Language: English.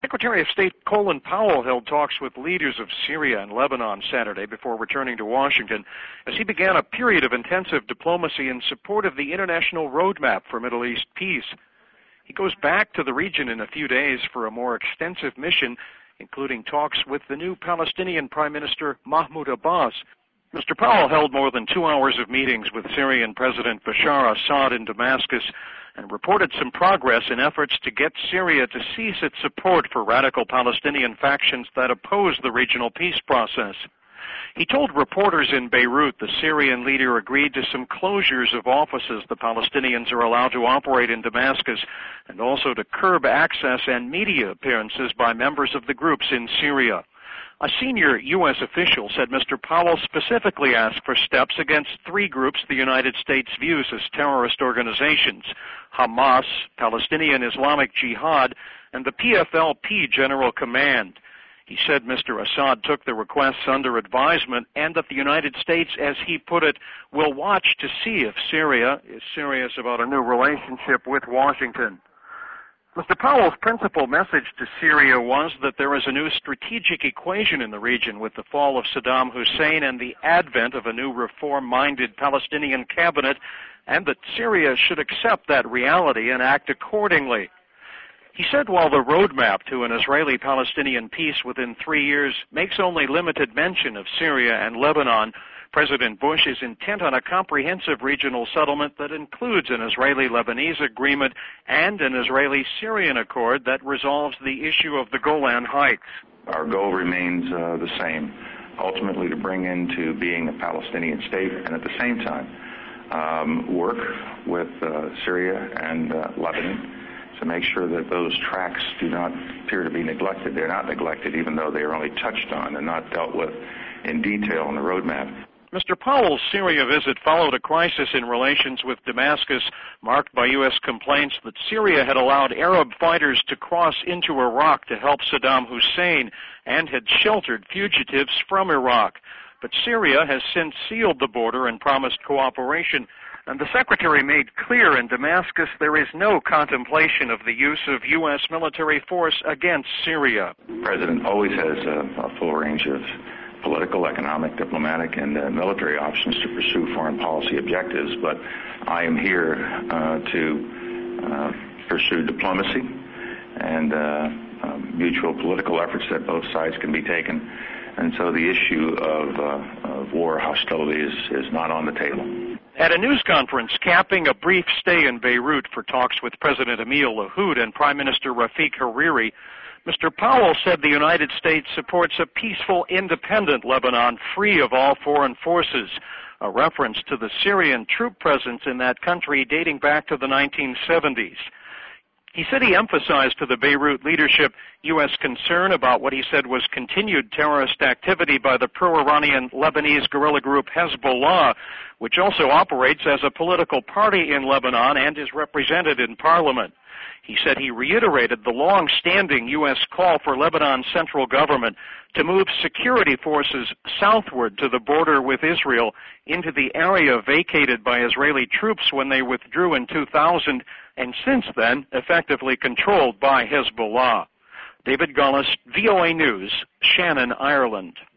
Secretary of State Colin Powell held talks with leaders of Syria and Lebanon Saturday before returning to Washington as he began a period of intensive diplomacy in support of the international roadmap for Middle East peace. He goes back to the region in a few days for a more extensive mission, including talks with the new Palestinian Prime Minister Mahmoud Abbas. Mr. Powell held more than 2 hours of meetings with Syrian President Bashar Assad in Damascus and reported some progress in efforts to get Syria to cease its support for radical Palestinian factions that oppose the regional peace process. He told reporters in Beirut the Syrian leader agreed to some closures of offices the Palestinians are allowed to operate in Damascus, and also to curb access and media appearances by members of the groups in Syria. A senior U.S. official said Mr. Powell specifically asked for steps against 3 groups the United States views as terrorist organizations: Hamas, Palestinian Islamic Jihad, and the PFLP General Command. He said Mr. Assad took the requests under advisement and that the United States, as he put it, will watch to see if Syria is serious about a new relationship with Washington. Mr. Powell's principal message to Syria was that there is a new strategic equation in the region with the fall of Saddam Hussein and the advent of a new reform-minded Palestinian cabinet, and that Syria should accept that reality and act accordingly. He said while the roadmap to an Israeli-Palestinian peace within 3 years makes only limited mention of Syria and Lebanon, President Bush is intent on a comprehensive regional settlement that includes an Israeli-Lebanese agreement and an Israeli-Syrian accord that resolves the issue of the Golan Heights. Our goal remains the same, ultimately to bring into being a Palestinian state and at the same time work with Syria and Lebanon to make sure that those tracks do not appear to be neglected. They're not neglected even though they are only touched on and not dealt with in detail in the roadmap. Mr. Powell's Syria visit followed a crisis in relations with Damascus, marked by U.S. complaints that Syria had allowed Arab fighters to cross into Iraq to help Saddam Hussein and had sheltered fugitives from Iraq. But Syria has since sealed the border and promised cooperation, and the Secretary made clear in Damascus there is no contemplation of the use of U.S. military force against Syria. The President always has a full range of political, economic, diplomatic, and military options to pursue foreign policy objectives, but I am here to pursue diplomacy and mutual political efforts that both sides can be taken. And so the issue of war hostility is not on the table. At a news conference capping a brief stay in Beirut for talks with President Emil Lahoud and Prime Minister Rafiq Hariri, Mr. Powell said the United States supports a peaceful, independent Lebanon free of all foreign forces, a reference to the Syrian troop presence in that country dating back to the 1970s. He said he emphasized to the Beirut leadership U.S. concern about what he said was continued terrorist activity by the pro-Iranian Lebanese guerrilla group Hezbollah, which also operates as a political party in Lebanon and is represented in parliament. He said he reiterated the long-standing U.S. call for Lebanon's central government to move security forces southward to the border with Israel into the area vacated by Israeli troops when they withdrew in 2000 and since then effectively controlled by Hezbollah. David Gullis, VOA News, Shannon, Ireland.